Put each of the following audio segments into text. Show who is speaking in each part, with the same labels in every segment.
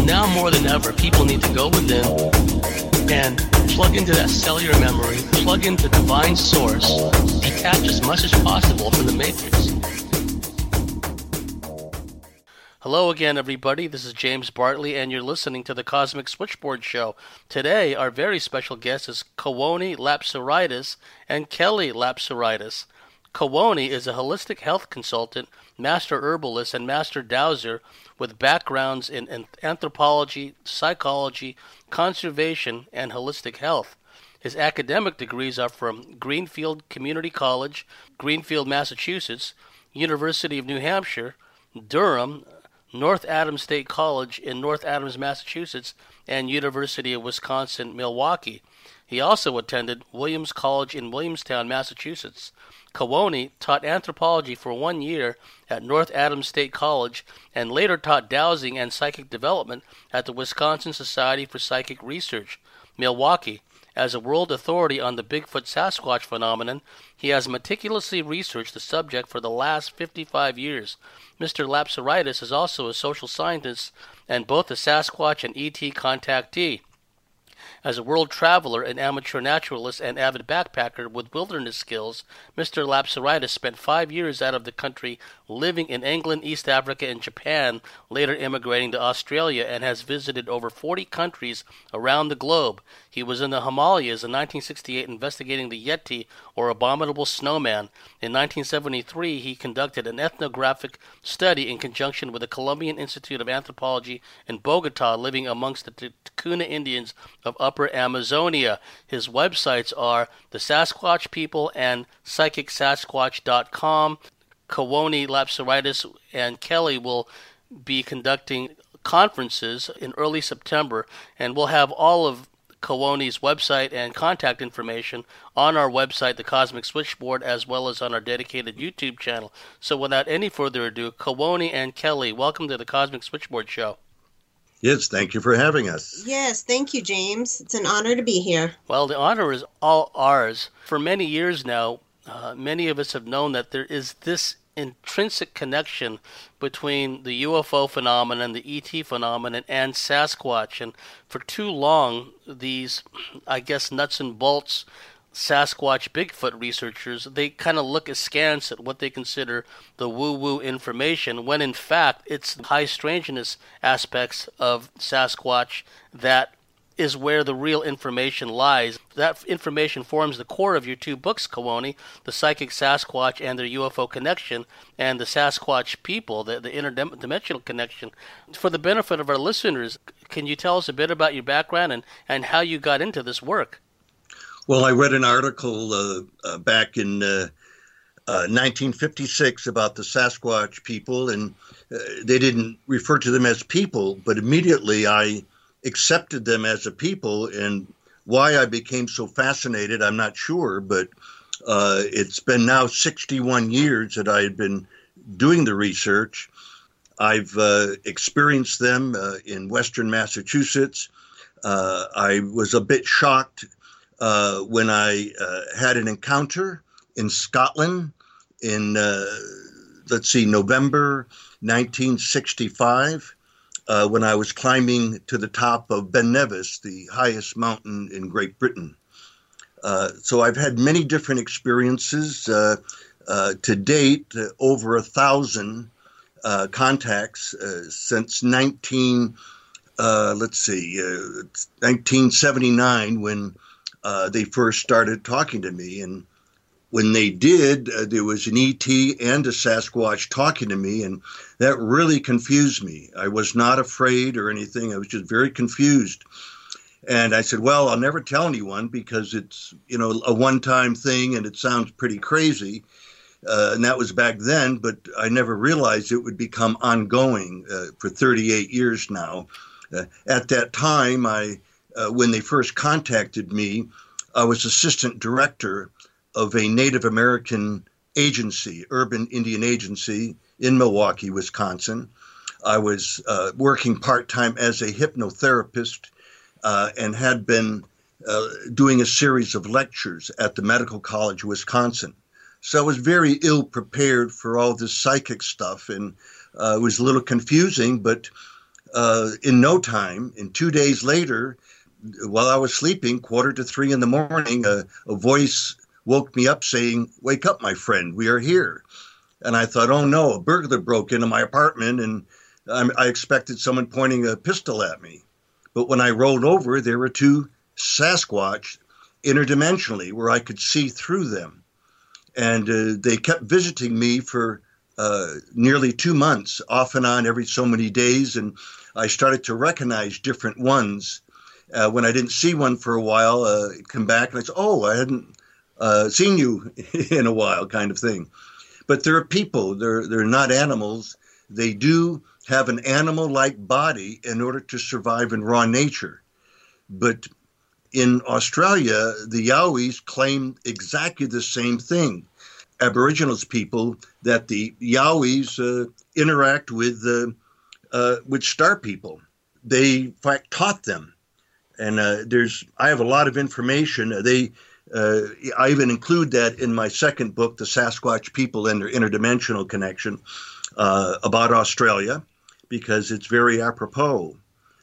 Speaker 1: Now more than ever, people need to go within and plug into that cellular memory, plug into divine source, detach as much as possible from the matrix. Hello again, everybody. This is James Bartley, and you're listening to the Cosmic Switchboard Show. Today, our very special guest is Kawoni Lapsaritis and Kelly Lapsaritis. Kawoni is a holistic health consultant, master herbalist, and master dowser with backgrounds in anthropology, psychology, conservation, and holistic health. His academic degrees are from Greenfield Community College, Greenfield, Massachusetts, University of New Hampshire, Durham, North Adams State College in North Adams, Massachusetts, and University of Wisconsin-Milwaukee. He also attended Williams College in Williamstown, Massachusetts. Kawoni taught anthropology for 1 year at North Adams State College and later taught dowsing and psychic development at the Wisconsin Society for Psychic Research, Milwaukee. As a world authority on the Bigfoot Sasquatch phenomenon, he has meticulously researched the subject for the last 55 years. Mr. Lapsaritis is also a social scientist and both a Sasquatch and ET contactee. As a world traveler, an amateur naturalist, and avid backpacker with wilderness skills, Mr. Lapsaritis spent 5 years out of the country living in England, East Africa, and Japan, later immigrating to Australia, and has visited over 40 countries around the globe. He was in the Himalayas in 1968 investigating the Yeti, or abominable snowman. In 1973, he conducted an ethnographic study in conjunction with the Colombian Institute of Anthropology in Bogota, living amongst the Ticuna Indians of Upper Amazonia. His websites are The Sasquatch People and PsychicSasquatch.com. Kawoni Lapsaritis and Kelly will be conducting conferences in early September, and we'll have all of Kawoni's website and contact information on our website, The Cosmic Switchboard, as well as on our dedicated YouTube channel. So without any further ado, Kawoni and Kelly, welcome to the Cosmic Switchboard Show.
Speaker 2: Yes, thank you for having us.
Speaker 3: Yes, thank you, James. It's an honor to be here.
Speaker 1: Well, the honor is all ours. For many years now, many of us have known that there is this intrinsic connection between the UFO phenomenon, the ET phenomenon, and Sasquatch. And for too long, these, I guess, nuts and bolts Sasquatch Bigfoot researchers, they kind of look askance at what they consider the woo-woo information, when in fact it's the high strangeness aspects of Sasquatch that is where the real information lies. That information forms the core of your two books, Kawoni, The Psychic Sasquatch and Their UFO Connection, and The Sasquatch People, the interdimensional connection. For the benefit of our listeners, can you tell us a bit about your background and how you got into this work?
Speaker 2: Well, I read an article back in 1956 about the Sasquatch people, and they didn't refer to them as people, but immediately I accepted them as a people, and why I became so fascinated, I'm not sure, but it's been now 61 years that I had been doing the research. I've experienced them in Western Massachusetts. I was a bit shocked when I had an encounter in Scotland in, November 1965. When I was climbing to the top of Ben Nevis, the highest mountain in Great Britain. So I've had many different experiences. To date, over 1,000 contacts since 1979, when they first started talking to me. And when they did, there was an ET and a Sasquatch talking to me, and that really confused me. I was not afraid or anything. I was just very confused. And I said, well, I'll never tell anyone because it's, a one-time thing and it sounds pretty crazy. And that was back then, but I never realized it would become ongoing for 38 years now. At that time, when they first contacted me, I was assistant director of a Native American agency, Urban Indian Agency in Milwaukee, Wisconsin. I was working part-time as a hypnotherapist and had been doing a series of lectures at the Medical College of Wisconsin. So I was very ill prepared for all this psychic stuff, and it was a little confusing, but in no time, in 2 days later, while I was sleeping, 2:45 in the morning, a voice woke me up saying, "Wake up, my friend, we are here." And I thought, oh no, a burglar broke into my apartment, and I expected someone pointing a pistol at me. But when I rolled over, there were two Sasquatch interdimensionally where I could see through them. And they kept visiting me for nearly 2 months, off and on every so many days. And I started to recognize different ones. When I didn't see one for a while, come back and I said, oh, I hadn't seen you in a while, kind of thing. But they're people. They're not animals. They do have an animal-like body in order to survive in raw nature. But in Australia, the Yowies claim exactly the same thing. Aboriginals people, that the Yowies interact with star people. They, in fact, taught them. And I have a lot of information. I even include that in my second book, The Sasquatch People and Their Interdimensional Connection, about Australia, because it's very apropos,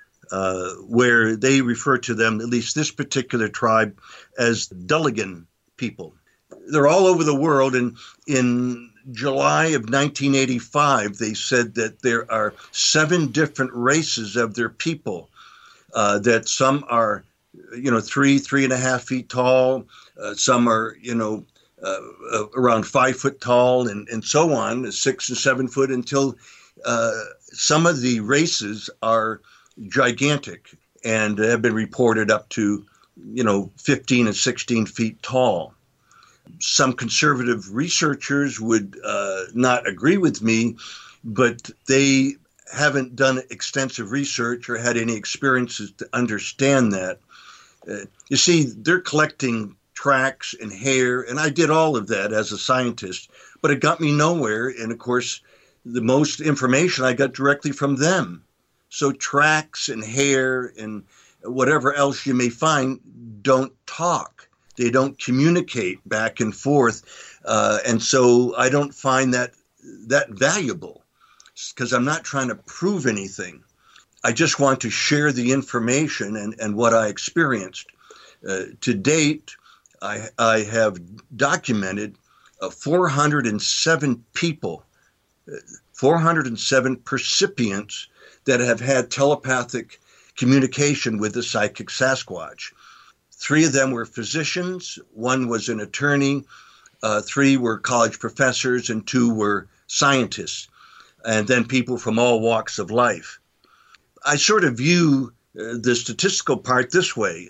Speaker 2: where they refer to them, at least this particular tribe, as Dulligan people. They're all over the world, and in July of 1985, they said that there are 7 different races of their people, that some are 3.5 feet tall. Some are, around 5 foot tall and so on, 6 and 7 foot, until some of the races are gigantic and have been reported up to, 15 and 16 feet tall. Some conservative researchers would not agree with me, but they haven't done extensive research or had any experiences to understand that. You see, they're collecting tracks and hair, and I did all of that as a scientist, but it got me nowhere. And of course, the most information I got directly from them. So tracks and hair and whatever else you may find don't talk. They don't communicate back and forth. And so I don't find that valuable, because I'm not trying to prove anything. I just want to share the information and what I experienced. To date, I have documented 407 people, 407 percipients that have had telepathic communication with the psychic Sasquatch. 3 of them were physicians, 1 was an attorney, 3 were college professors, and 2 were scientists, and then people from all walks of life. I sort of view the statistical part this way,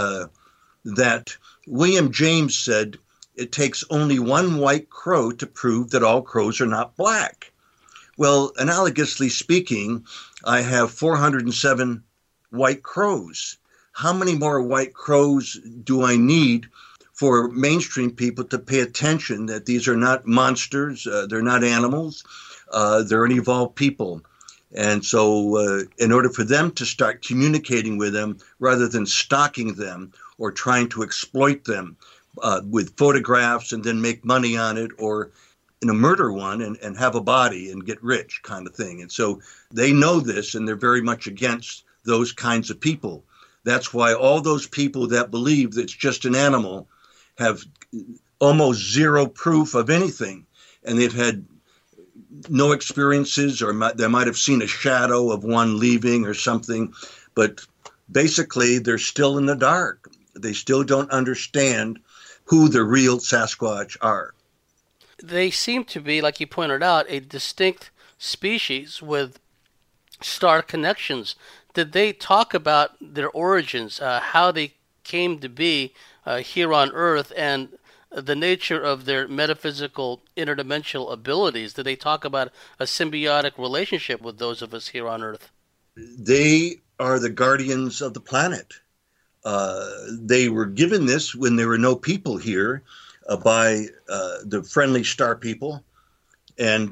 Speaker 2: that William James said it takes only 1 white crow to prove that all crows are not black. Well, analogously speaking, I have 407 white crows. How many more white crows do I need for mainstream people to pay attention that these are not monsters, they're not animals, they're an evolved people? And so in order for them to start communicating with them rather than stalking them or trying to exploit them with photographs and then make money on it, or murder one and have a body and get rich kind of thing. And so they know this, and they're very much against those kinds of people. That's why all those people that believe that it's just an animal have almost zero proof of anything. And they've had no experiences, or they might have seen a shadow of one leaving or something. But basically, they're still in the dark. They still don't understand who the real Sasquatch are.
Speaker 1: They seem to be, like you pointed out, a distinct species with star connections. Did they talk about their origins, how they came to be here on Earth, and the nature of their metaphysical interdimensional abilities? Did they talk about a symbiotic relationship with those of us here on Earth?
Speaker 2: They are the guardians of the planet. They were given this when there were no people here by the friendly star people, and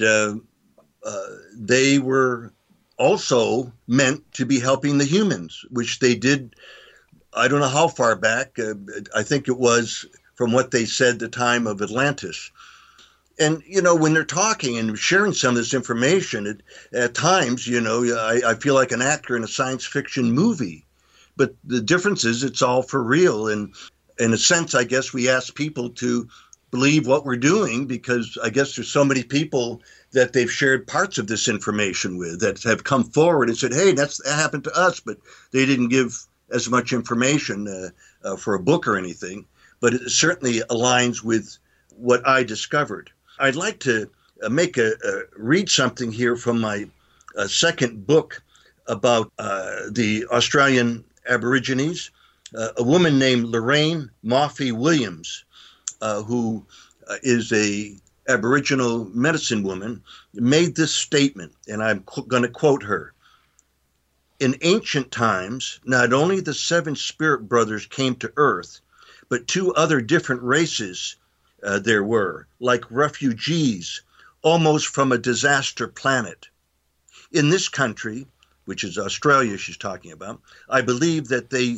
Speaker 2: they were also meant to be helping the humans, which they did. I don't know how far back. I think it was from what they said the time of Atlantis. And, when they're talking and sharing some of this information, at times, I feel like an actor in a science fiction movie. But the difference is it's all for real. And in a sense, I guess we ask people to believe what we're doing because I guess there's so many people that they've shared parts of this information with that have come forward and said, hey, that happened to us, but they didn't give as much information for a book or anything. But it certainly aligns with what I discovered. I'd like to read something here from my second book about the Australian Aborigines. A woman named Lorraine Moffey Williams, who is a Aboriginal medicine woman, made this statement, and I'm going to quote her. In ancient times, not only the seven spirit brothers came to Earth, but two other different races there were, like refugees, almost from a disaster planet. In this country, which is Australia she's talking about, I believe that they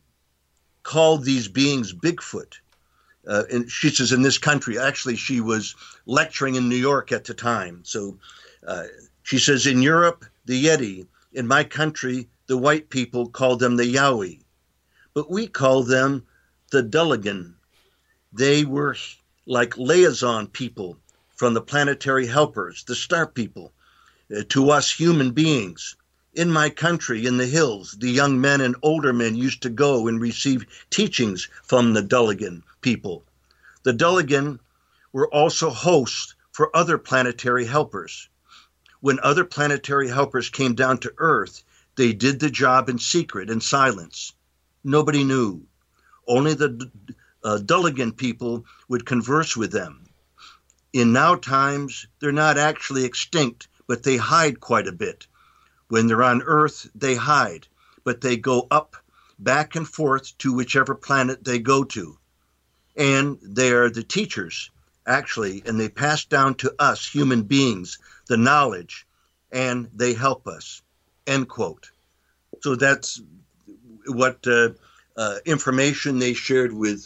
Speaker 2: called these beings Bigfoot. And she says in this country, actually she was lecturing in New York at the time. So she says in Europe, the Yeti. In my country, the white people called them the Yowie. But we call them the Dulligan. They were like liaison people from the planetary helpers, the star people, to us human beings. In my country, in the hills, the young men and older men used to go and receive teachings from the Dulligan people. The Dulligan were also hosts for other planetary helpers. When other planetary helpers came down to Earth, they did the job in secret and silence. Nobody knew. Only the Dulligan people would converse with them. In now times, they're not actually extinct, but they hide quite a bit. When they're on Earth, they hide, but they go up, back and forth to whichever planet they go to. And they are the teachers, actually, and they pass down to us, human beings, the knowledge, and they help us, end quote. So that's what information they shared with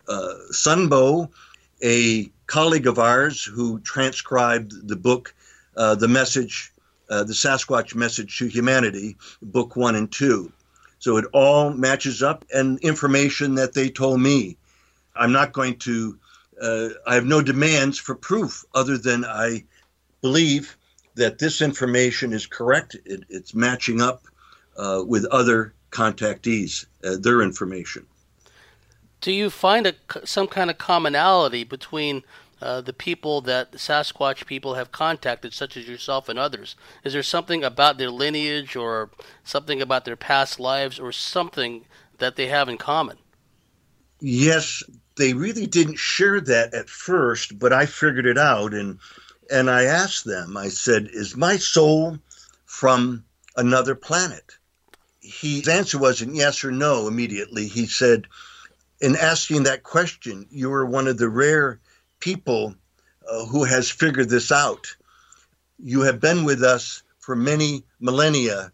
Speaker 2: Sunbo, a colleague of ours who transcribed the book, The Message, the Sasquatch Message to Humanity, book 1 and 2. So it all matches up, and information that they told me. I'm not going to, I have no demands for proof other than I believe that this information is correct. It's matching up with other contactees, their information.
Speaker 1: Do you find some kind of commonality between the people that the Sasquatch people have contacted, such as yourself and others? Is there something about their lineage or something about their past lives or something that they have in common?
Speaker 2: Yes, they really didn't share that at first, but I figured it out. And I asked them, I said, is my soul from another planet? His answer wasn't yes or no immediately. He said, in asking that question, you are one of the rare people who has figured this out. You have been with us for many millennia,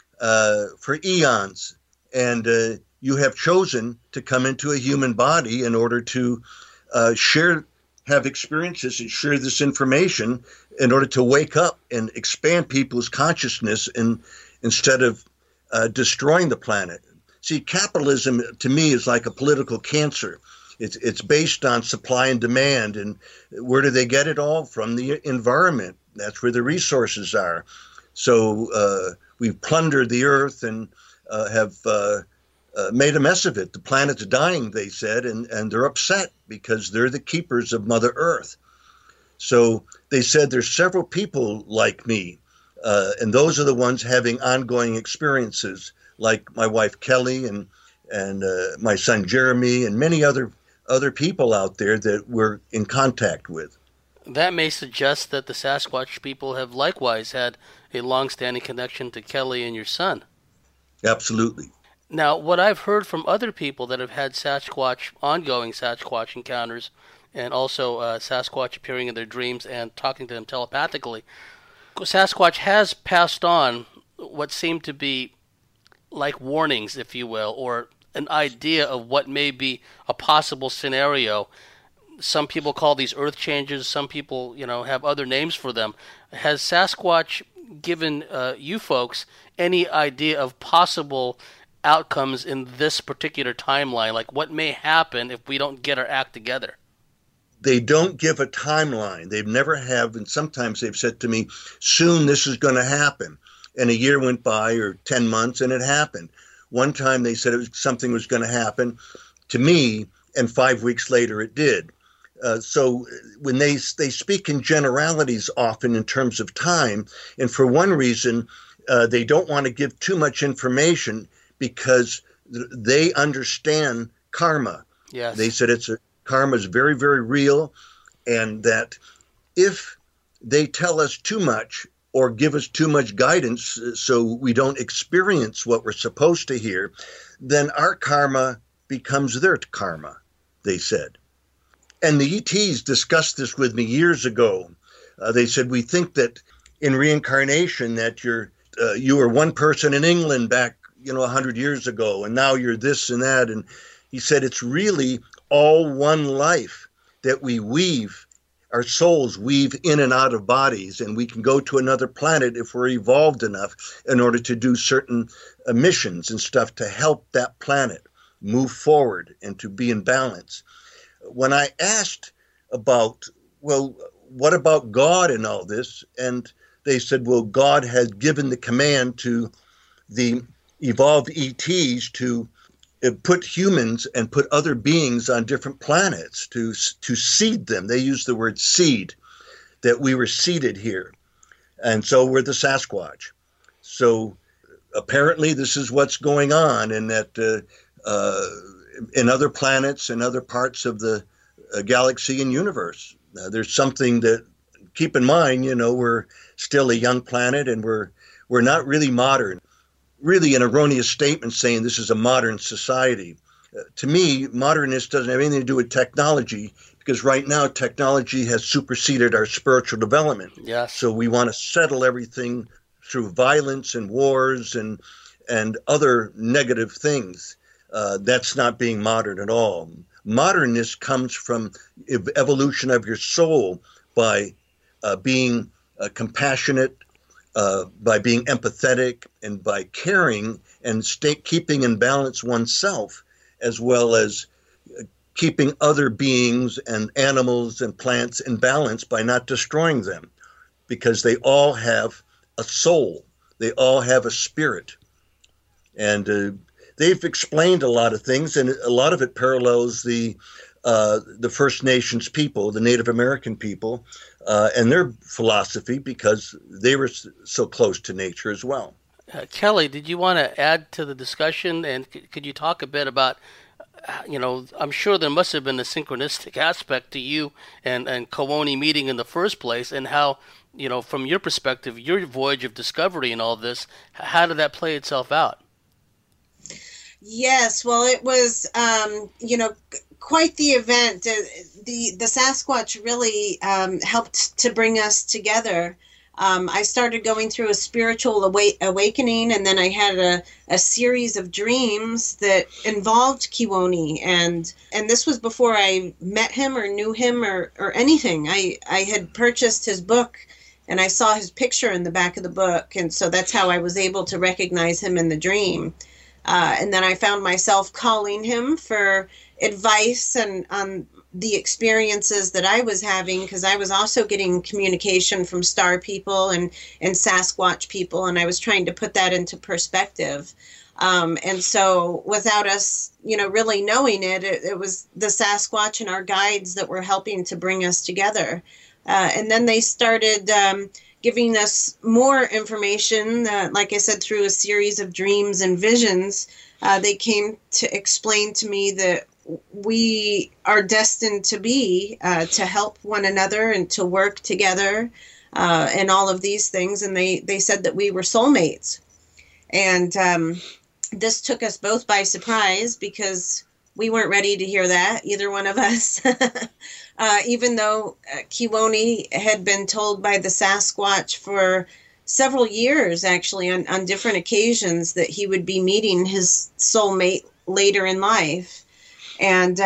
Speaker 2: for eons, and you have chosen to come into a human body in order to have experiences and share this information in order to wake up and expand people's consciousness instead of destroying the planet. See, capitalism to me is like a political cancer. It's based on supply and demand, and where do they get it all? From the environment. That's where the resources are. So we've plundered the earth and have made a mess of it. The planet's dying, they said, and they're upset because they're the keepers of Mother Earth. So they said there's several people like me, and those are the ones having ongoing experiences, like my wife Kelly and my son Jeremy and many other people out there that we're in contact with.
Speaker 1: That may suggest that the Sasquatch people have likewise had a long-standing connection to Kelly and your son.
Speaker 2: Absolutely.
Speaker 1: Now, what I've heard from other people that have had ongoing Sasquatch encounters, and also Sasquatch appearing in their dreams and talking to them telepathically, Sasquatch has passed on what seem to be like warnings, if you will, or an idea of what may be a possible scenario. some people call these earth changes. Some people, have other names for them. Has Sasquatch given you folks any idea of possible outcomes in this particular timeline? Like what may happen if we don't get our act together?
Speaker 2: They don't give a timeline. They've never have, and sometimes they've said to me, soon this is going to happen. And a year went by or 10 months and it happened. One time they said something was going to happen to me, and 5 weeks later it did. So when they speak in generalities often in terms of time, and for one reason, they don't want to give too much information because they understand karma.
Speaker 1: Yes.
Speaker 2: They said karma is very, very real, and that if they tell us too much or give us too much guidance so we don't experience what we're supposed to hear, then our karma becomes their karma, they said. And the ETs discussed this with me years ago. They said, we think that in reincarnation that you were one person in England back, 100 years ago, and now you're this and that. And he said, it's really all one life that we weave. Our souls weave in and out of bodies, and we can go to another planet if we're evolved enough in order to do certain missions and stuff to help that planet move forward and to be in balance. When I asked about, well, what about God and all this? And they said, well, God has given the command to the evolved ETs to put humans and put other beings on different planets to seed them. They use the word seed, that we were seeded here. And so we're the Sasquatch. So apparently this is what's going on, and that in other planets and other parts of the galaxy and universe, there's something that, keep in mind, we're still a young planet, and we're not really modern. Really an erroneous statement saying this is a modern society. To me, modernist doesn't have anything to do with technology, because right now technology has superseded our spiritual development.
Speaker 1: Yes.
Speaker 2: So we want to settle everything through violence and wars and other negative things. That's not being modern at all. Modernness comes from evolution of your soul by being compassionate, by being empathetic, and by caring and keeping in balance oneself, as well as keeping other beings and animals and plants in balance by not destroying them, because they all have a soul. They all have a spirit. And they've explained a lot of things, and a lot of it parallels the First Nations people, the Native American people, and their philosophy, because they were so close to nature as well.
Speaker 1: Kelly, did you want to add to the discussion, and could you talk a bit about, I'm sure there must have been a synchronistic aspect to you and Kawoni meeting in the first place, and how, from your perspective, your voyage of discovery and all this, how did that play itself out?
Speaker 3: Yes, well, it was, quite the event. The Sasquatch really helped to bring us together. I started going through a spiritual awakening, and then I had a series of dreams that involved Kawoni, and this was before I met him or knew him or anything. I had purchased his book, and I saw his picture in the back of the book, and so that's how I was able to recognize him in the dream. And then I found myself calling him for advice and on the experiences that I was having, because I was also getting communication from star people and Sasquatch people, and I was trying to put that into perspective. And so without us, really knowing it, it was the Sasquatch and our guides that were helping to bring us together. And then they started giving us more information, like I said, through a series of dreams and visions. They came to explain to me that we are destined to be, to help one another and to work together, and all of these things. And they said that we were soulmates. And this took us both by surprise, because we weren't ready to hear that, either one of us. Even though Kawoni had been told by the Sasquatch for several years, actually, on different occasions, that he would be meeting his soulmate later in life. And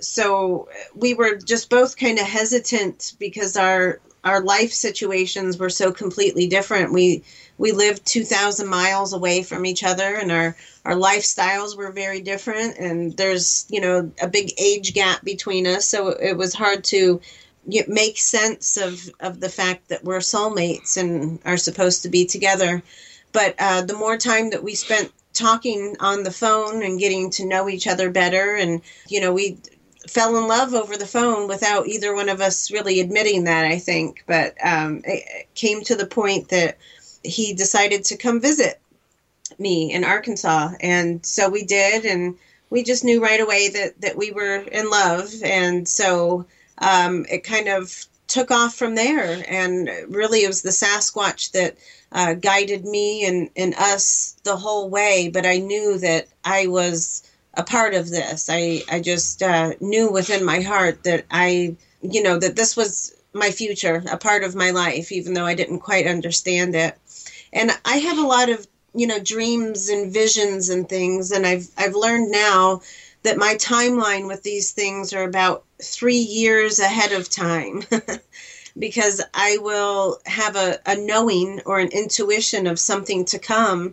Speaker 3: so we were just both kind of hesitant because our life situations were so completely different. We lived 2,000 miles away from each other, and our lifestyles were very different. And there's, a big age gap between us. So it was hard to make sense of the fact that we're soulmates and are supposed to be together. But the more time that we spent talking on the phone and getting to know each other better, and, we fell in love over the phone without either one of us really admitting that, I think. But it came to the point that he decided to come visit me in Arkansas. And so we did, and we just knew right away that we were in love. And so it kind of took off from there. And really it was the Sasquatch that guided me and us the whole way. But I knew that I was a part of this. I just knew within my heart that that this was my future, a part of my life, even though I didn't quite understand it. And I have a lot of, dreams and visions and things. And I've learned now that my timeline with these things are about 3 years ahead of time. Because I will have a knowing or an intuition of something to come.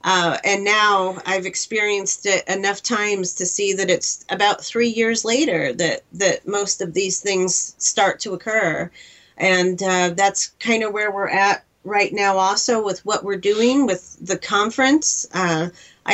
Speaker 3: And now I've experienced it enough times to see that it's about 3 years later that most of these things start to occur. And that's kind of where we're at right now also with what we're doing with the conference. I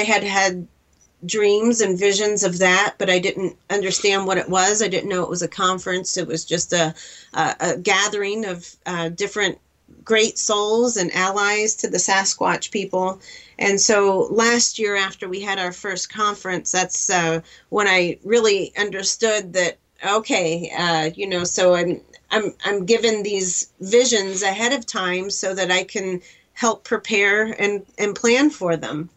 Speaker 3: had dreams and visions of that, but I didn't understand what it was. I didn't know it was a conference. It was just a gathering of different great souls and allies to the Sasquatch people. And so last year, after we had our first conference, that's when I really understood that, okay, so I'm given these visions ahead of time so that I can help prepare and plan for them.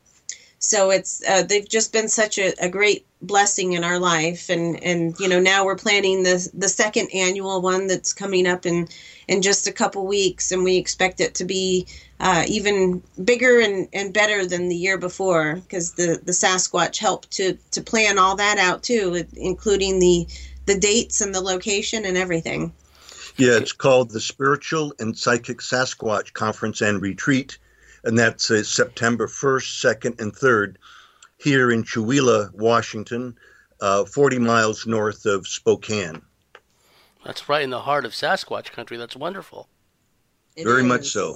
Speaker 3: So it's they've just been such a great blessing in our life, and now we're planning the second annual one that's coming up in just a couple weeks, and we expect it to be even bigger and better than the year before, because the Sasquatch helped to plan all that out too, including the dates and the location and everything.
Speaker 2: Yeah, it's called the Spiritual and Psychic Sasquatch Conference and Retreat. And that's September 1st, 2nd, and 3rd here in Chewelah, Washington, 40 miles north of Spokane.
Speaker 1: That's right in the heart of Sasquatch country. That's wonderful.
Speaker 2: Very much so.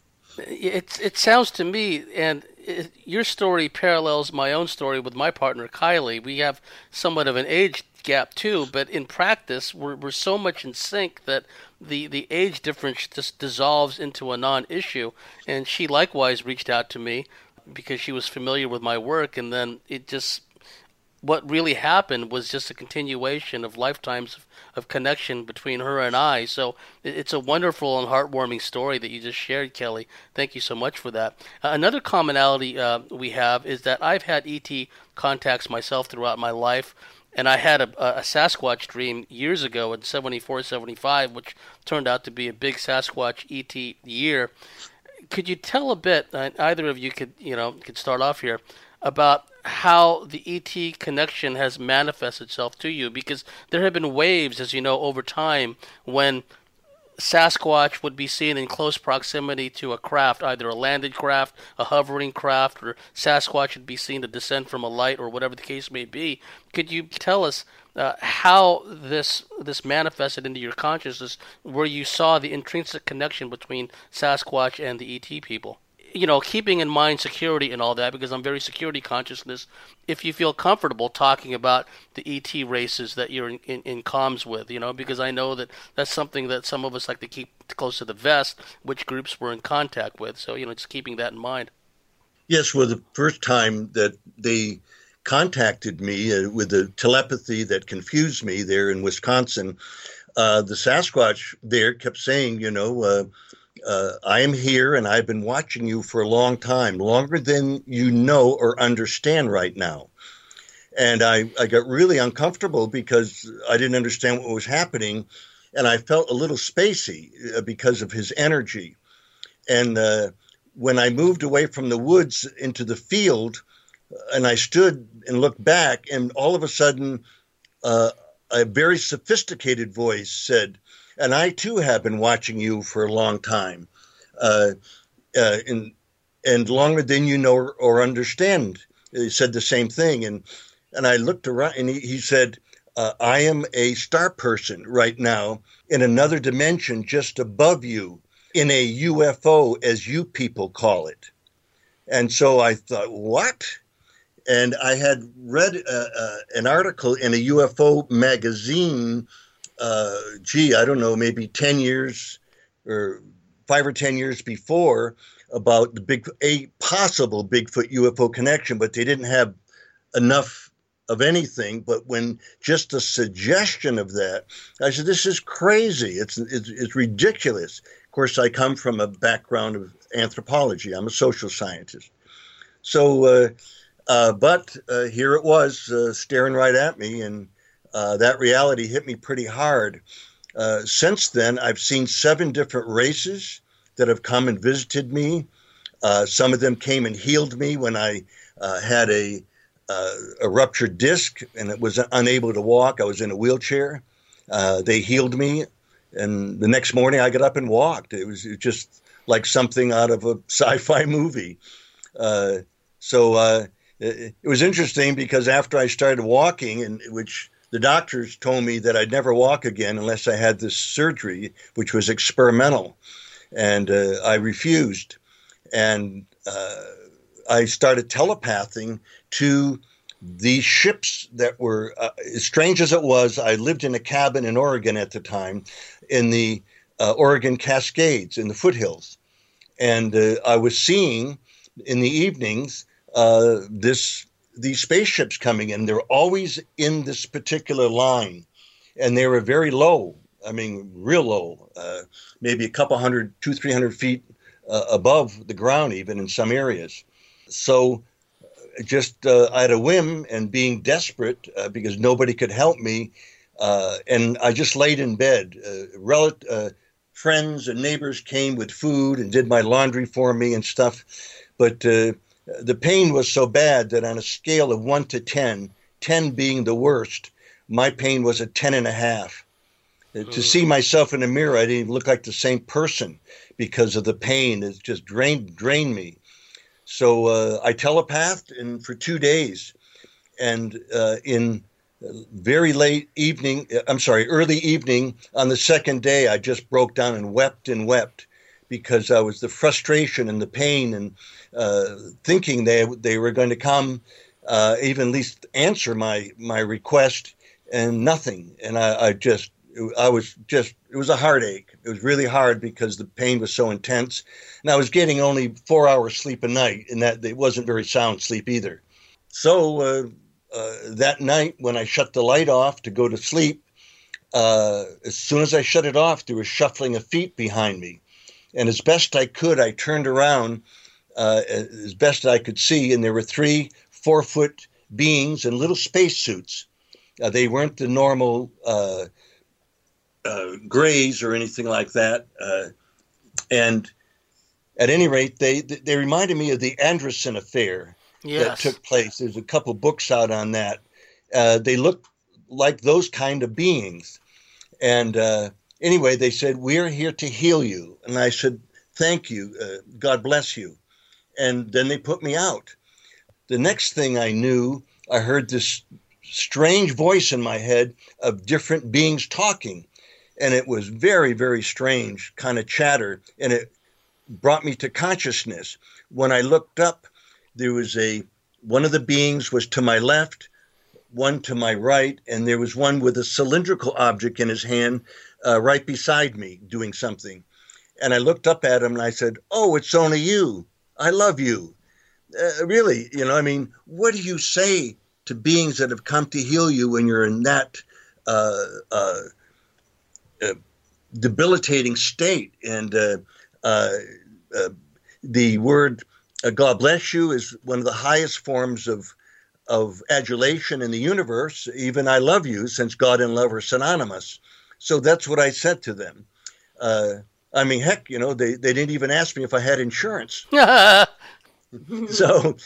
Speaker 1: It sounds to me, and your story parallels my own story with my partner, Kylie. We have somewhat of an age gap too, but in practice, we're so much in sync that the age difference just dissolves into a non-issue. And she likewise reached out to me because she was familiar with my work, and then what really happened was just a continuation of lifetimes of connection between her and I. So it's a wonderful and heartwarming story that you just shared, Kelly. Thank you so much for that. Another commonality we have is that I've had ET contacts myself throughout my life. And I had a Sasquatch dream years ago in 74, 75, which turned out to be a big Sasquatch ET year. Could you tell a bit, either of you could start off here, about how the ET connection has manifested itself to you? Because there have been waves, as you know, over time when Sasquatch would be seen in close proximity to a craft, either a landed craft, a hovering craft, or Sasquatch would be seen to descend from a light, or whatever the case may be. Could you tell us how this manifested into your consciousness, where you saw the intrinsic connection between Sasquatch and the ET people? Keeping in mind security and all that, because I'm very security consciousness, if you feel comfortable talking about the ET races that you're in comms with, because I know that that's something that some of us like to keep close to the vest, which groups we're in contact with. So, just keeping that in mind.
Speaker 2: Yes, well, the first time that they contacted me with the telepathy that confused me there in Wisconsin, the Sasquatch there kept saying, I am here and I've been watching you for a long time, longer than you know or understand right now. And I got really uncomfortable because I didn't understand what was happening. And I felt a little spacey because of his energy. And when I moved away from the woods into the field, and I stood and looked back, and all of a sudden, a very sophisticated voice said, "And I too have been watching you for a long time, and longer than you know or understand." He said the same thing, and I looked around, and he said, "I am a star person right now in another dimension just above you, in a UFO, as you people call it." And so I thought, what? And I had read an article in a UFO magazine, I don't know, maybe 10 years or 5 or 10 years before, about a possible Bigfoot UFO connection, but they didn't have enough of anything. But when just a suggestion of that, I said, this is crazy. It's ridiculous. Of course, I come from a background of anthropology. I'm a social scientist. So, but here it was staring right at me, and that reality hit me pretty hard. Since then, I've seen 7 different races that have come and visited me. Some of them came and healed me when I had a ruptured disc and it was unable to walk. I was in a wheelchair. They healed me, and the next morning I got up and walked. It was just like something out of a sci-fi movie. So it was interesting because after I started walking, and which the doctors told me that I'd never walk again unless I had this surgery, which was experimental. And I refused. And I started telepathing to these ships that were, as strange as it was, I lived in a cabin in Oregon at the time, in the Oregon Cascades, in the foothills. And I was seeing in the evenings these spaceships coming in. They're always in this particular line. And they were very low. I mean, real low, maybe a couple hundred, 200-300 feet above the ground, even in some areas. So just I had a whim, and being desperate because nobody could help me, and I just laid in bed. Friends and neighbors came with food and did my laundry for me and stuff. But the pain was so bad that on a scale of 1 to 10, 10 being the worst, my pain was a 10.5. To see myself in the mirror, I didn't even look like the same person because of the pain. It just drained me. So I telepathed and for 2 days. And in early evening on the second day, I just broke down and wept because I was the frustration and the pain and thinking they were going to come, even at least answer my request, and nothing. And it was a heartache. It was really hard because the pain was so intense. And I was getting only 4 hours sleep a night, and that it wasn't very sound sleep either. So that night when I shut the light off to go to sleep, as soon as I shut it off, there was shuffling of feet behind me. And as best I could, I turned around as best I could see, and there were 3 4-foot beings in little spacesuits. They weren't the normal grays or anything like that. And at any rate, they reminded me of the Anderson affair that took place. There's a couple books out on that. They looked like those kind of beings. And anyway, they said, "We're here to heal you." And I said, "Thank you. God bless you." And then they put me out. The next thing I knew, I heard this strange voice in my head of different beings talking. And it was very, very strange kind of chatter. And it brought me to consciousness. When I looked up, there was one of the beings was to my left, one to my right, and there was one with a cylindrical object in his hand right beside me doing something. And I looked up at him and I said, "Oh, it's only you. I love you." Really, I mean, what do you say to beings that have come to heal you when you're in that debilitating state? And the word "God bless you" is one of the highest forms of adulation in the universe. Even "I love you," since God and love are synonymous. So that's what I said to them. I mean, heck, they didn't even ask me if I had insurance. So,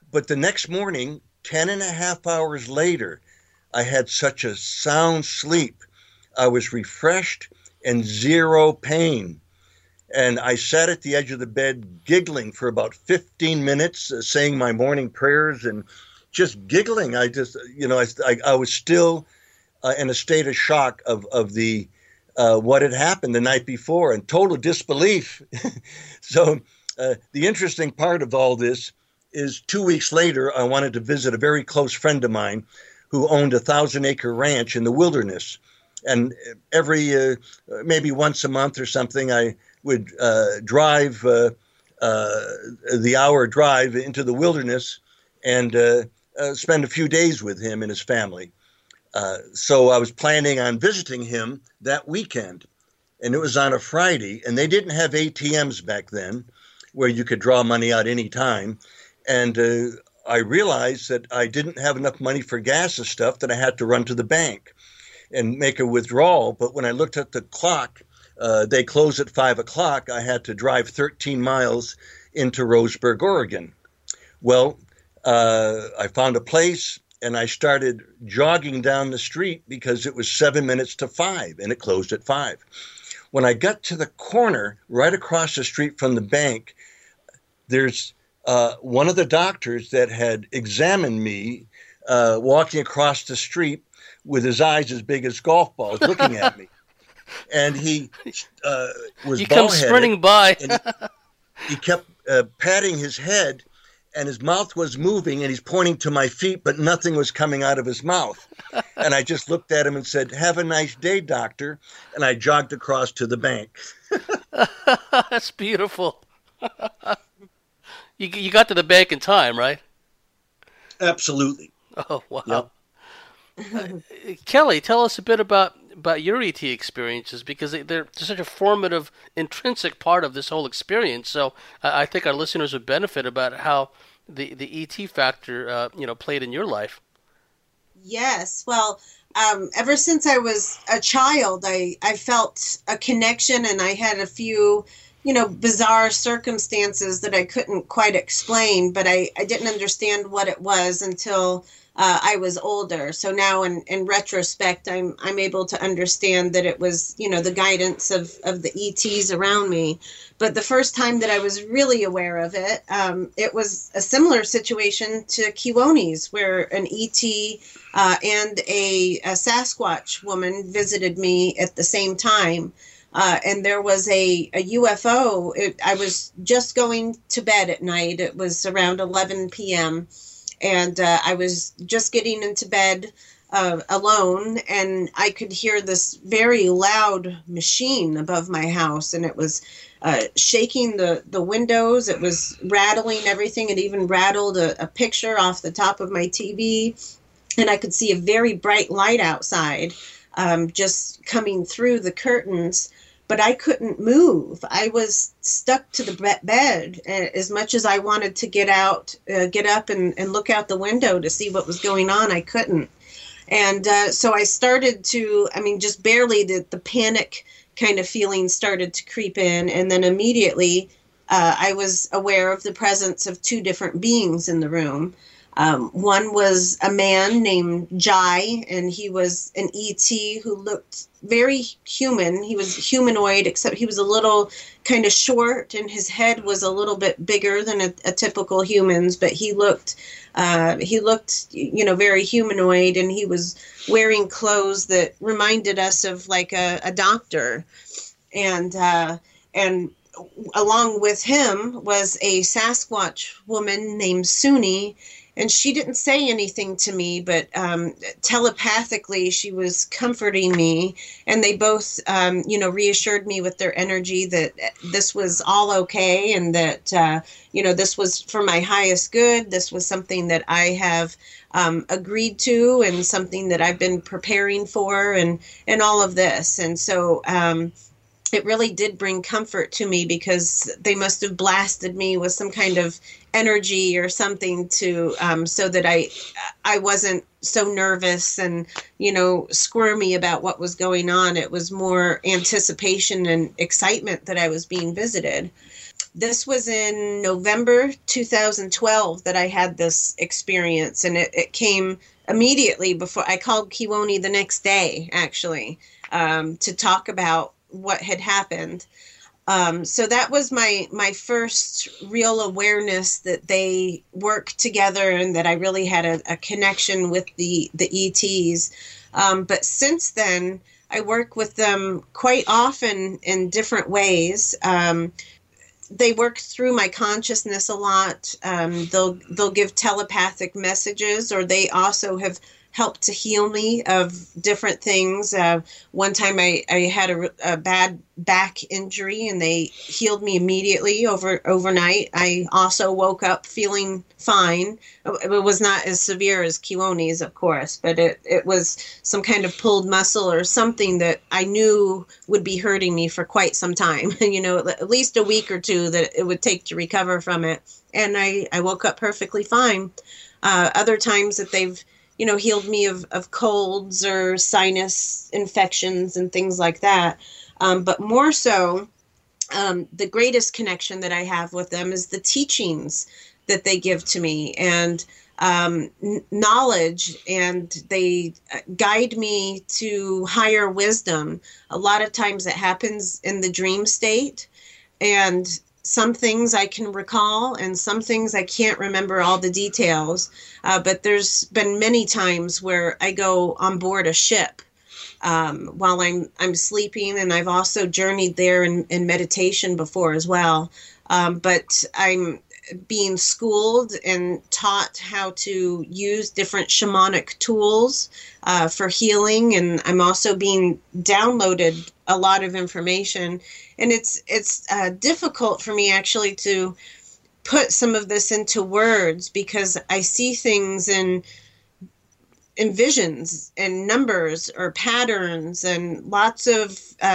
Speaker 2: But the next morning, 10.5 hours later, I had such a sound sleep. I was refreshed and zero pain. And I sat at the edge of the bed giggling for about 15 minutes, saying my morning prayers and just giggling. I just, I was still in a state of shock of the what had happened the night before and total disbelief. So the interesting part of all this is 2 weeks later, I wanted to visit a very close friend of mine who owned a 1,000-acre ranch in the wilderness. And every, maybe once a month or something, I would drive the hour drive into the wilderness and spend a few days with him and his family. So I was planning on visiting him that weekend. And it was on a Friday, and they didn't have ATMs back then where you could draw money out any time. And I realized that I didn't have enough money for gas and stuff, that I had to run to the bank and make a withdrawal. But when I looked at the clock, they closed at 5 o'clock. I had to drive 13 miles into Roseburg, Oregon. Well, I found a place and I started jogging down the street because it was 7 minutes to 5 and it closed at 5. When I got to the corner right across the street from the bank, there's one of the doctors that had examined me walking across the street with his eyes as big as golf balls looking at me. And he was
Speaker 1: you come sprinting by.
Speaker 2: And he kept patting his head, and his mouth was moving, and he's pointing to my feet, but nothing was coming out of his mouth. And I just looked at him and said, "Have a nice day, doctor." And I jogged across to the bank.
Speaker 1: That's beautiful. You got to the bank in time, right?
Speaker 2: Absolutely.
Speaker 1: Oh, wow.
Speaker 2: Yep.
Speaker 1: Kelly, tell us a bit about your ET experiences, because they're such a formative, intrinsic part of this whole experience. So I think our listeners would benefit about how the ET factor, played in your life.
Speaker 3: Yes. Well, ever since I was a child, I felt a connection, and I had a few, bizarre circumstances that I couldn't quite explain, but I didn't understand what it was until I was older. So now in retrospect, I'm able to understand that it was, the guidance of the ETs around me. But the first time that I was really aware of it, it was a similar situation to Kiwonis, where an ET and a Sasquatch woman visited me at the same time. And there was a UFO. I was just going to bed at night. It was around 11 p.m. And I was just getting into bed alone, and I could hear this very loud machine above my house, and it was shaking the windows. It was rattling everything. It even rattled a picture off the top of my TV, and I could see a very bright light outside just coming through the curtains. But I couldn't move. I was stuck to the bed. As much as I wanted to get up and look out the window to see what was going on, I couldn't. And so I started to, just barely the panic kind of feeling started to creep in. And then immediately I was aware of the presence of two different beings in the room. One was a man named Jai, and he was an ET who looked very human. He was humanoid, except he was a little kind of short, and his head was a little bit bigger than a typical human's, but he looked, very humanoid, and he was wearing clothes that reminded us of like a doctor. And along with him was a Sasquatch woman named Suni. And she didn't say anything to me, but telepathically she was comforting me. And they both, reassured me with their energy that this was all okay, and that, this was for my highest good. This was something that I have agreed to, and something that I've been preparing for, and all of this. And so it really did bring comfort to me, because they must have blasted me with some kind of energy or something to so that I wasn't so nervous and squirmy about what was going on. It was more anticipation and excitement that I was being visited. This was in November 2012 that I had this experience, and it came immediately before I called Kiwoni the next day, actually, to talk about what had happened. So that was my first real awareness that they work together and that I really had a connection with the ETs. But since then, I work with them quite often in different ways. They work through my consciousness a lot. They'll give telepathic messages, or they also have helped to heal me of different things. One time I had a bad back injury, and they healed me immediately overnight. I also woke up feeling fine. It was not as severe as Kiwoni's, of course, but it was some kind of pulled muscle or something that I knew would be hurting me for quite some time, at least a week or two that it would take to recover from it. And I woke up perfectly fine. Other times that they've healed me of colds or sinus infections and things like that. But more so, the greatest connection that I have with them is the teachings that they give to me, and knowledge, and they guide me to higher wisdom. A lot of times it happens in the dream state, and some things I can recall and some things I can't remember all the details. But there's been many times where I go on board a ship while I'm sleeping, and I've also journeyed there in meditation before as well. But I'm being schooled and taught how to use different shamanic tools for healing, and I'm also being downloaded a lot of information. And it's difficult for me actually to put some of this into words, because I see things in visions and numbers or patterns, and lots of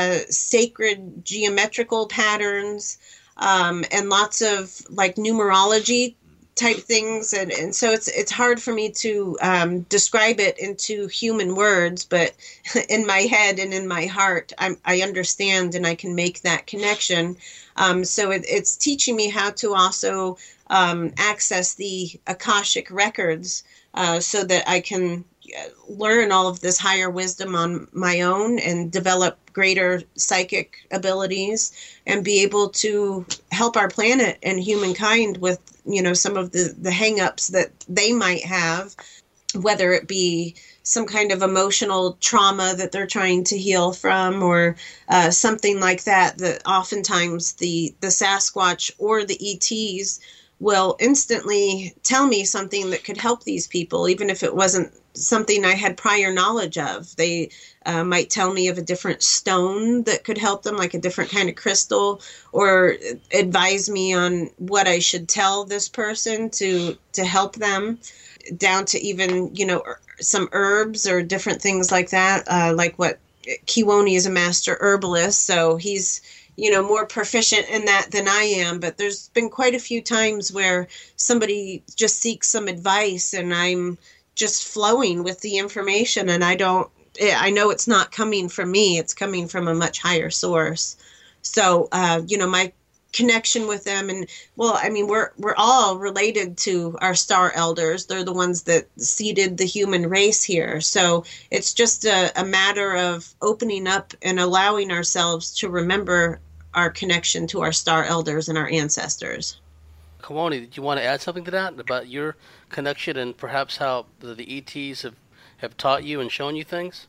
Speaker 3: sacred geometrical patterns, and lots of like numerology type things, and so it's hard for me to describe it into human words, but in my head and in my heart, I understand and I can make that connection. So it's teaching me how to also access the Akashic records, so that I can learn all of this higher wisdom on my own and develop greater psychic abilities and be able to help our planet and humankind with, some of the hang-ups that they might have, whether it be some kind of emotional trauma that they're trying to heal from, or something like that oftentimes the Sasquatch or the ETs will instantly tell me something that could help these people, even if it wasn't something I had prior knowledge of. They might tell me of a different stone that could help them, like a different kind of crystal, or advise me on what I should tell this person to help them, down to even, some herbs or different things like that. Like what Kiwoni is a master herbalist, so he's more proficient in that than I am. But there's been quite a few times where somebody just seeks some advice, and I'm just flowing with the information, and I know it's not coming from me, it's coming from a much higher source. So, my connection with them, and we're all related to our star elders. They're the ones that seeded the human race here. So it's just a matter of opening up and allowing ourselves to remember our connection to our star elders and our ancestors.
Speaker 1: Kiwoni, did you want to add something to that about your connection and perhaps how the ETs have taught you and shown you things?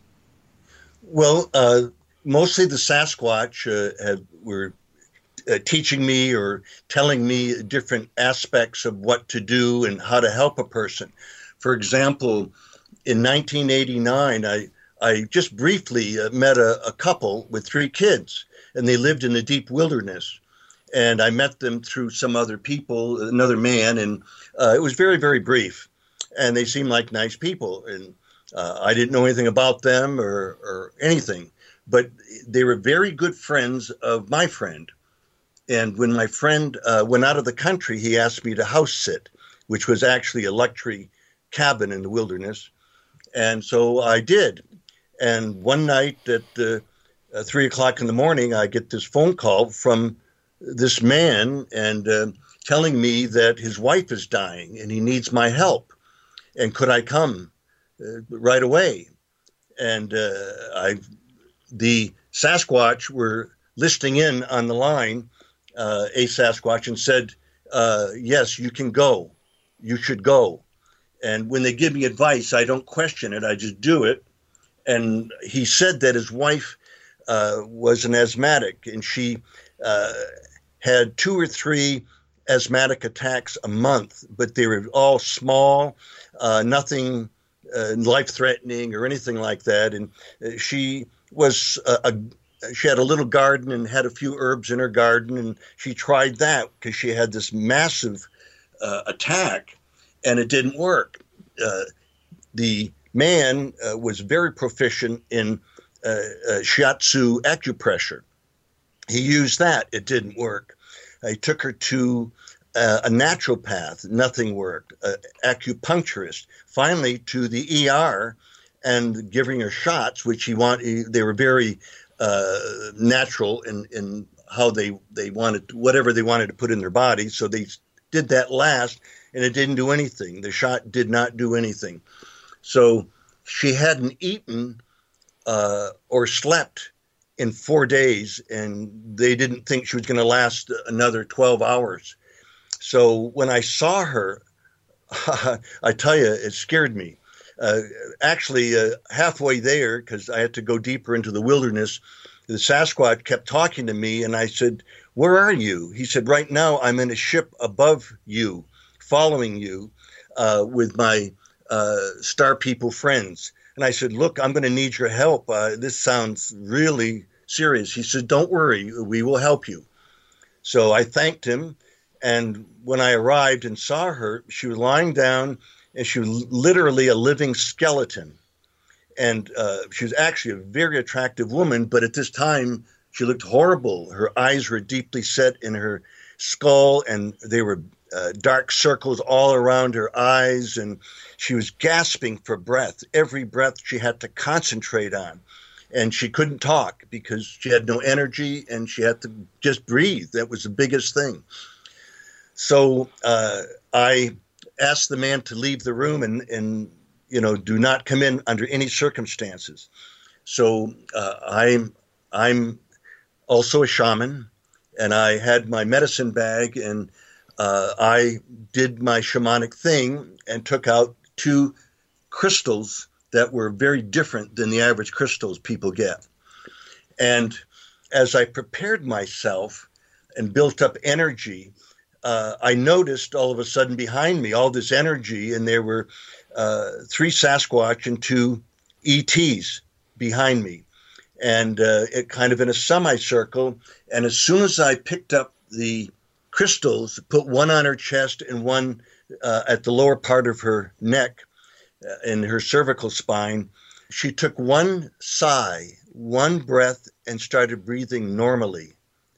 Speaker 2: Well, mostly the Sasquatch were teaching me or telling me different aspects of what to do and how to help a person. For example, in 1989, I just briefly met a couple with 3 kids, and they lived in the deep wilderness. And I met them through some other people, another man, and it was very, very brief. And they seemed like nice people. And I didn't know anything about them or anything. But they were very good friends of my friend. And when my friend went out of the country, he asked me to house sit, which was actually a luxury cabin in the wilderness. And so I did. And one night at 3 o'clock in the morning, I get this phone call from this man and telling me that his wife is dying and he needs my help. And could I come right away? And the Sasquatch were listening in on the line, a Sasquatch, and said, yes, you can go. You should go. And when they give me advice, I don't question it. I just do it. And he said that his wife was an asthmatic, and she had 2 or 3 asthmatic attacks a month, but they were all small, nothing life-threatening or anything like that. And she was she had a little garden and had a few herbs in her garden, and she tried that because she had this massive attack, and it didn't work. The man was very proficient in shiatsu acupressure. He used that. It didn't work. I took her to a naturopath. Nothing worked. Acupuncturist. Finally, to the ER and giving her shots, which they were very natural in how they wanted, whatever they wanted to put in their body. So they did that last, and it didn't do anything. The shot did not do anything. So she hadn't eaten or slept in 4 days, and they didn't think she was going to last another 12 hours. So when I saw her, I tell you, it scared me. Actually, halfway there, because I had to go deeper into the wilderness, the Sasquatch kept talking to me, and I said, "Where are you?" He said, "Right now, I'm in a ship above you, following you with my Star People friends." And I said, "Look, I'm going to need your help. This sounds really serious." He said, "Don't worry, we will help you." So I thanked him. And when I arrived and saw her, she was lying down, and she was literally a living skeleton. And she was actually a very attractive woman, but at this time, she looked horrible. Her eyes were deeply set in her skull, and they were dark circles all around her eyes, and she was gasping for breath. Every breath she had to concentrate on, and she couldn't talk because she had no energy, and she had to just breathe. That was the biggest thing. So I asked the man to leave the room and do not come in under any circumstances. So I'm also a shaman, and I had my medicine bag, and I did my shamanic thing and took out 2 crystals that were very different than the average crystals people get. And as I prepared myself and built up energy, I noticed all of a sudden behind me all this energy, and there were 3 Sasquatch and 2 ETs behind me, and it kind of in a semicircle. And as soon as I picked up the crystals, put one on her chest and one at the lower part of her neck, in her cervical spine, she took one sigh, one breath, and started breathing normally,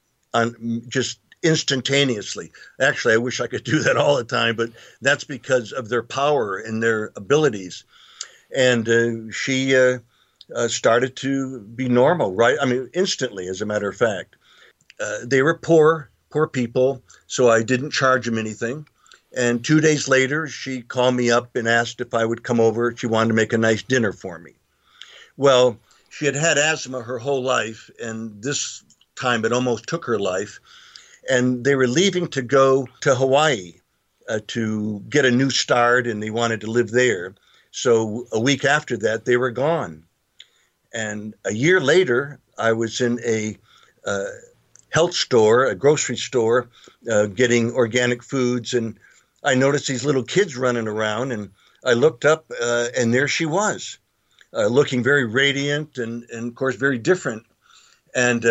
Speaker 2: just instantaneously. Actually, I wish I could do that all the time, but that's because of their power and their abilities. And she started to be normal, right? I mean, instantly, as a matter of fact. They were poor people, so I didn't charge them anything. And 2 days later, she called me up and asked if I would come over. She wanted to make a nice dinner for me. Well, she had had asthma her whole life, and this time it almost took her life. And they were leaving to go to Hawaii to get a new start, and they wanted to live there. So a week after that, they were gone. And a year later, I was in a health store, a grocery store, getting organic foods, and I noticed these little kids running around, and I looked up, and there she was, looking very radiant and of course, very different. And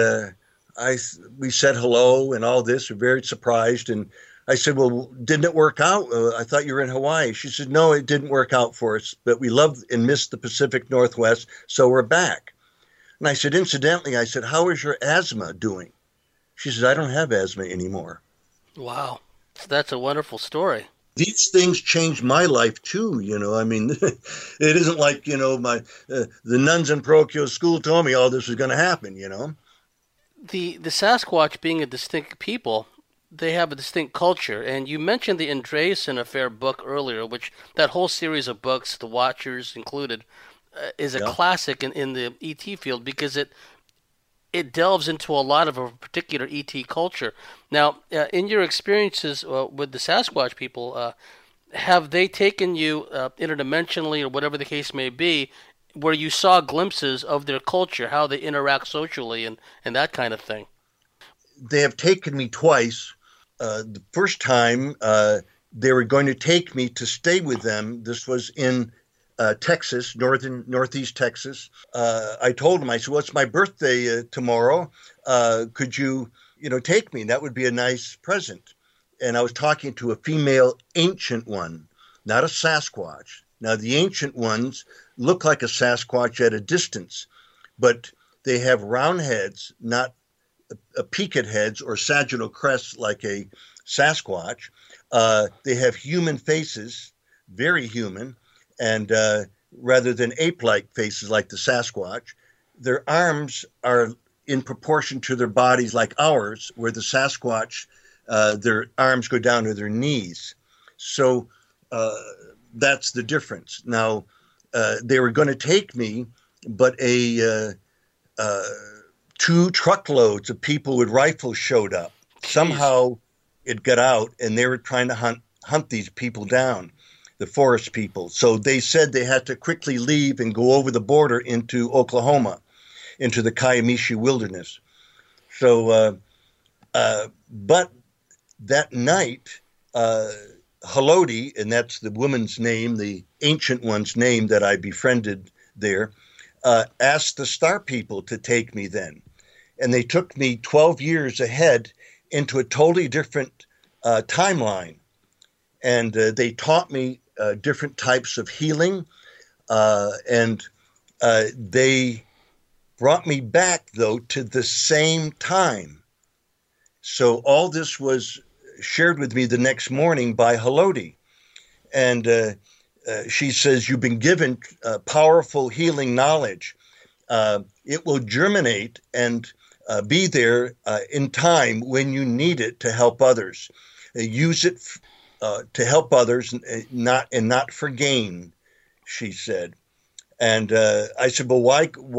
Speaker 2: we said hello and all this. We're very surprised. And I said, "Well, didn't it work out? I thought you were in Hawaii." She said, "No, it didn't work out for us, but we loved and missed the Pacific Northwest, so we're back." And I said, incidentally, I said, "How is your asthma doing?" She said, "I don't have asthma anymore."
Speaker 1: Wow. That's a wonderful story.
Speaker 2: These things changed my life too, I mean, it isn't like, the nuns in parochial school told me all this was going to happen,
Speaker 1: The Sasquatch being a distinct people, they have a distinct culture. And you mentioned the Andreessen Affair book earlier, which that whole series of books, The Watchers included, is a
Speaker 2: Yeah.
Speaker 1: classic in the ET field because it delves into a lot of a particular ET culture. Now, in your experiences with the Sasquatch people, have they taken you interdimensionally or whatever the case may be, where you saw glimpses of their culture, how they interact socially, and that kind of thing?
Speaker 2: They have taken me twice. The first time, they were going to take me to stay with them. This was in Texas, northeast Texas. I told them, I said, well, it's my birthday tomorrow. Could you, take me? That would be a nice present. And I was talking to a female ancient one, not a Sasquatch. Now, the ancient ones look like a Sasquatch at a distance, but they have round heads, not peaked heads or sagittal crests like a Sasquatch. They have human faces, very human, and rather than ape-like faces like the Sasquatch. Their arms are in proportion to their bodies like ours, where the Sasquatch, their arms go down to their knees. So that's the difference. Now, they were going to take me, but two truckloads of people with rifles showed up. Somehow it got out, and they were trying to hunt these people down, the forest people. So they said they had to quickly leave and go over the border into Oklahoma, into the Kiamishi Wilderness. So, but that night, Haloti, and that's the woman's name, the ancient one's name that I befriended there, asked the Star People to take me then. And they took me 12 years ahead into a totally different timeline. And they taught me different types of healing. And they brought me back, though, to the same time. So all this was shared with me the next morning by Haloti. And she says, you've been given powerful healing knowledge. It will germinate and be there in time when you need it to help others. Use it to help others, not for gain, she said. And I said, well,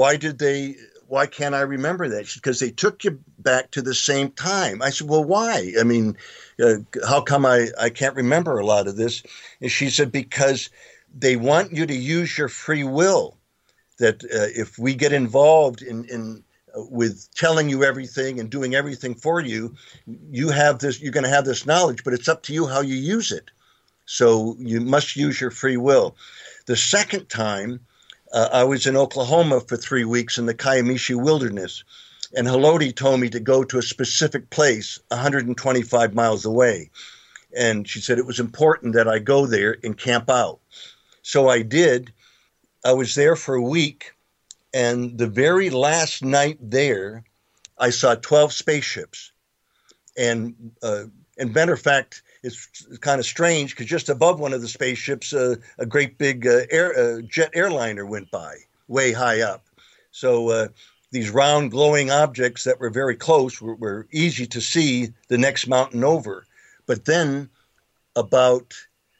Speaker 2: why can't I remember that? Because they took you back to the same time. I said, well, why? I mean, how come I can't remember a lot of this? And she said, because they want you to use your free will, that if we get involved in with telling you everything and doing everything for you, you're going to have this knowledge, but it's up to you how you use it. So you must use your free will. The second time, I was in Oklahoma for 3 weeks in the Kiamishi Wilderness, and Haloti told me to go to a specific place 125 miles away. And she said it was important that I go there and camp out. So I did. I was there for a week, and the very last night there, I saw 12 spaceships. And matter of fact, it's kind of strange because just above one of the spaceships, a great big jet airliner went by, way high up. So these round glowing objects that were very close were easy to see the next mountain over. But then about,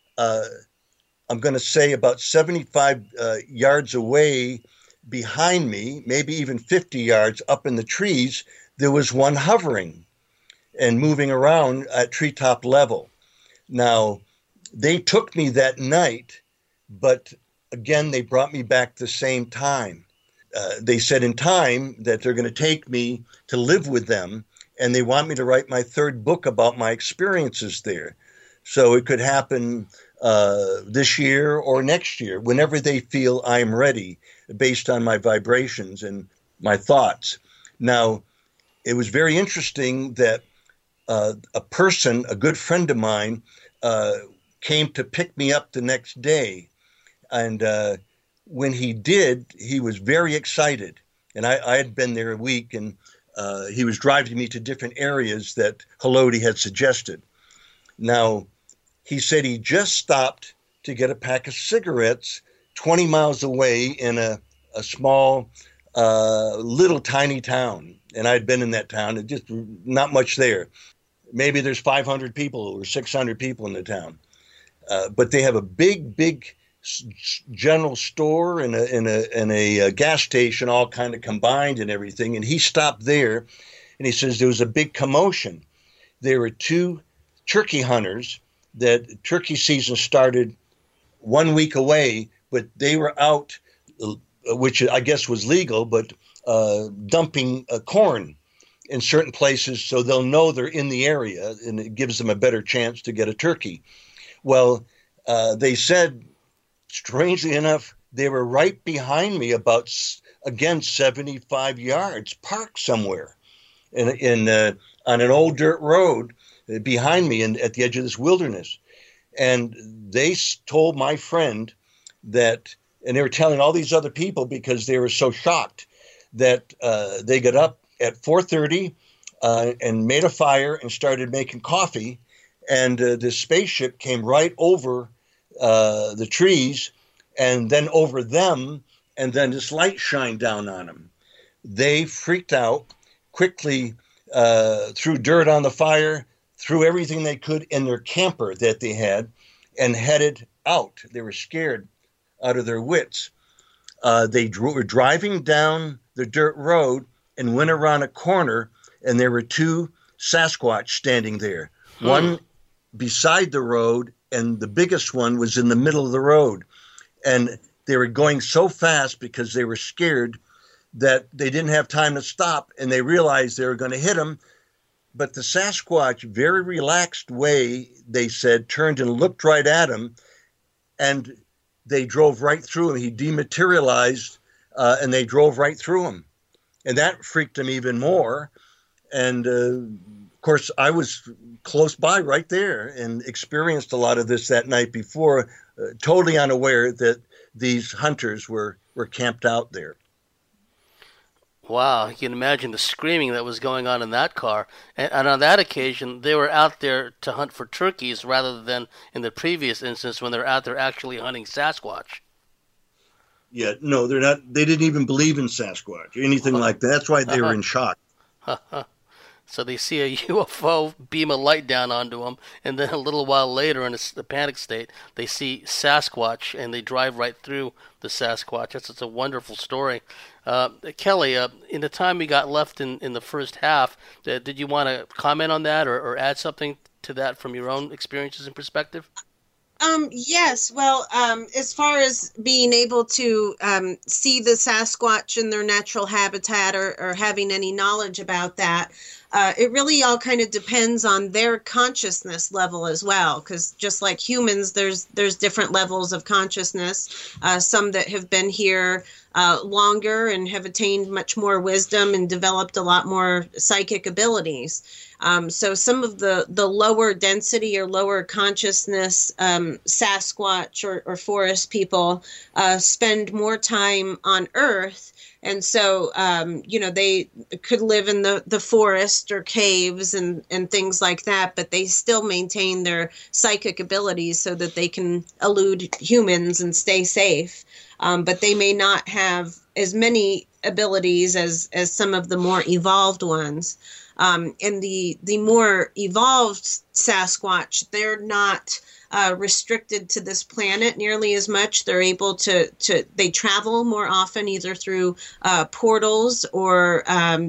Speaker 2: I'm going to say about 75 yards away behind me, maybe even 50 yards up in the trees, there was one hovering and moving around at treetop level. Now, they took me that night, but again, they brought me back the same time. They said in time that they're going to take me to live with them, and they want me to write my third book about my experiences there. So it could happen this year or next year, whenever they feel I'm ready, based on my vibrations and my thoughts. Now, it was very interesting that a person, a good friend of mine, came to pick me up the next day. And when he did, he was very excited. And I had been there a week, and he was driving me to different areas that Haloti had suggested. Now, he said he just stopped to get a pack of cigarettes 20 miles away in a small little tiny town. And I'd been in that town, and just not much there. Maybe there's 500 people or 600 people in the town. But they have a big general store and a gas station all kind of combined and everything. And he stopped there, and he says there was a big commotion. There were two turkey hunters that turkey season started 1 week away, but they were out, which I guess was legal, but dumping corn in certain places so they'll know they're in the area, and it gives them a better chance to get a turkey. Well, they said, strangely enough, they were right behind me about, again, 75 yards, parked somewhere on an old dirt road behind me and at the edge of this wilderness. And they told my friend that, and they were telling all these other people because they were so shocked, that they got up at 4:30 and made a fire and started making coffee. And the spaceship came right over the trees and then over them, and then this light shined down on them. They freaked out, quickly threw dirt on the fire, threw everything they could in their camper that they had, and headed out. They were scared out of their wits. They were driving down the dirt road and went around a corner, and there were two Sasquatch standing there. One beside the road, and the biggest one was in the middle of the road. And they were going so fast because they were scared that they didn't have time to stop, and they realized they were going to hit him. But the Sasquatch, very relaxed way, they said, turned and looked right at him, and they drove right through him. He dematerialized, and they drove right through him. And that freaked him even more. And, of course, I was close by right there and experienced a lot of this that night before, totally unaware that these hunters were camped out there.
Speaker 1: Wow, you can imagine the screaming that was going on in that car. And on that occasion, they were out there to hunt for turkeys rather than in the previous instance when they're out there actually hunting Sasquatch.
Speaker 2: Yeah, no, they're not. They didn't even believe in Sasquatch or anything like that. That's why they were in shock.
Speaker 1: So they see a UFO beam a light down onto them, and then a little while later, in a panic state, they see Sasquatch, and they drive right through the Sasquatch. It's a wonderful story. Kelly, in the time we got left in the first half, did you want to comment on that or add something to that from your own experiences and perspective?
Speaker 3: Yes. Well, as far as being able to see the Sasquatch in their natural habitat or having any knowledge about that, it really all kind of depends on their consciousness level as well. Because just like humans, there's different levels of consciousness. Some that have been here longer and have attained much more wisdom and developed a lot more psychic abilities. So some of the lower density or lower consciousness Sasquatch or forest people spend more time on Earth. And so, they could live in the forest or caves and things like that, but they still maintain their psychic abilities so that they can elude humans and stay safe. But they may not have as many abilities as some of the more evolved ones. And the more evolved Sasquatch, they're not restricted to this planet nearly as much. They're able they travel more often, either through portals or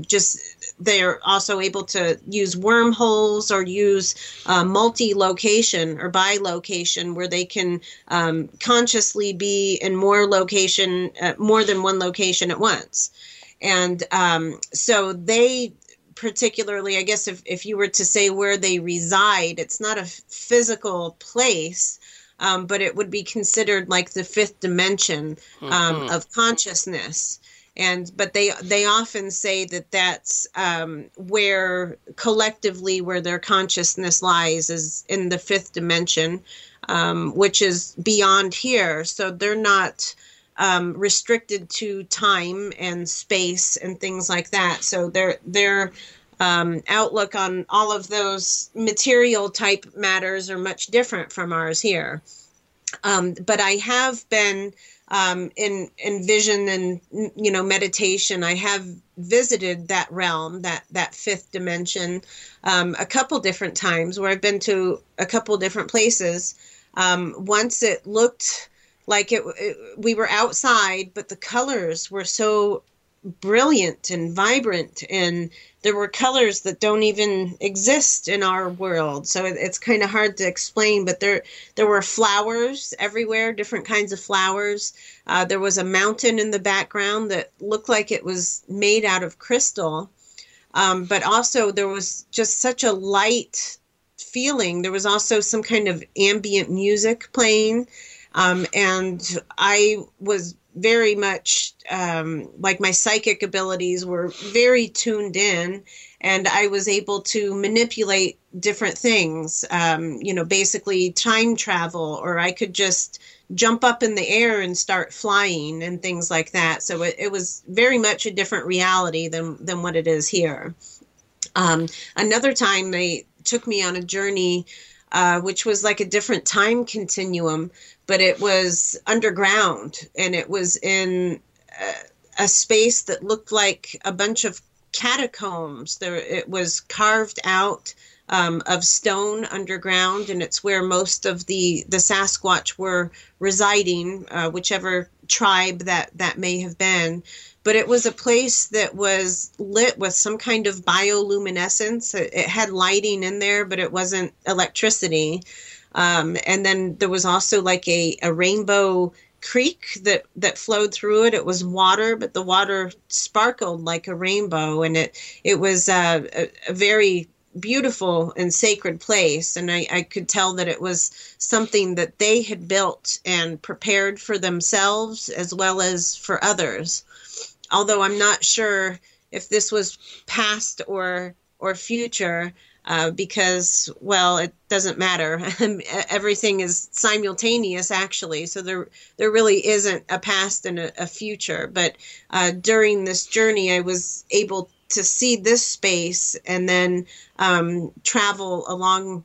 Speaker 3: they're also able to use wormholes or use multi-location or bi-location, where they can consciously be in more than one location at once. And so they particularly, I guess if you were to say where they reside, it's not a physical place, but it would be considered like the fifth dimension of consciousness. But they often say that that's where collectively where their consciousness lies is in the fifth dimension, which is beyond here. So they're not restricted to time and space and things like that. So their outlook on all of those material type matters are much different from ours here. But I have been in vision and meditation. I have visited that realm, that fifth dimension, a couple different times where I've been to a couple different places. Once it looked like we were outside, but the colors were so brilliant and vibrant, and there were colors that don't even exist in our world. So it's kind of hard to explain, but there were flowers everywhere, different kinds of flowers. There was a mountain in the background that looked like it was made out of crystal. But also there was just such a light feeling. There was also some kind of ambient music playing. And I was very much like my psychic abilities were very tuned in, and I was able to manipulate different things, basically time travel, or I could just jump up in the air and start flying and things like that. So it was very much a different reality than what it is here. Another time they took me on a journey which was like a different time continuum, but it was underground, and it was in a space that looked like a bunch of catacombs. It was carved out of stone underground, and it's where most of the Sasquatch were residing, whichever tribe that may have been. But it was a place that was lit with some kind of bioluminescence. It had lighting in there, but it wasn't electricity. And then there was also like a rainbow creek that flowed through it. It was water, but the water sparkled like a rainbow. And it was a very beautiful and sacred place. And I could tell that it was something that they had built and prepared for themselves as well as for others. Although I'm not sure if this was past or future, because, well, it doesn't matter. Everything is simultaneous, actually. So there really isn't a past and a future. But during this journey, I was able to see this space and then travel along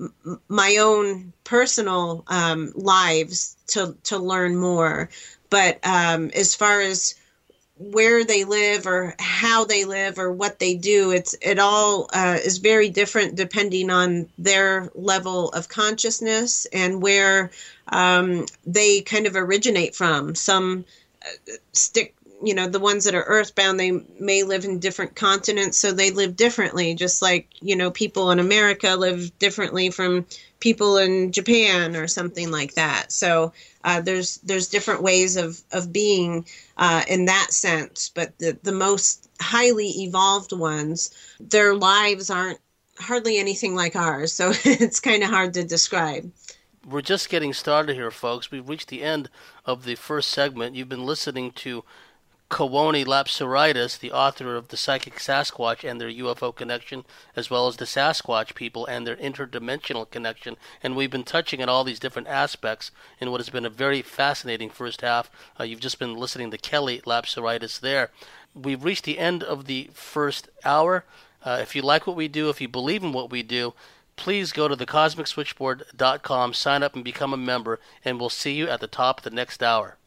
Speaker 3: my own personal lives to learn more. But as far as where they live or how they live or what they do, it all is very different depending on their level of consciousness and where they kind of originate from. Some stick, the ones that are earthbound, they may live in different continents, so they live differently, just like, people in America live differently from people in Japan or something like that. So there's different ways of being in that sense, but the most highly evolved ones, their lives aren't hardly anything like ours, so it's kind of hard to describe.
Speaker 1: We're just getting started here, folks. We've reached the end of the first segment. You've been listening to Kawoni Lapsaritis, the author of The Psychic Sasquatch and Their UFO Connection, as well as the Sasquatch people and their interdimensional connection. And we've been touching on all these different aspects in what has been a very fascinating first half. You've just been listening to Kelly Lapsaritis there. We've reached the end of the first hour. If you like what we do, if you believe in what we do, please go to thecosmicswitchboard.com, sign up and become a member, and we'll see you at the top of the next hour.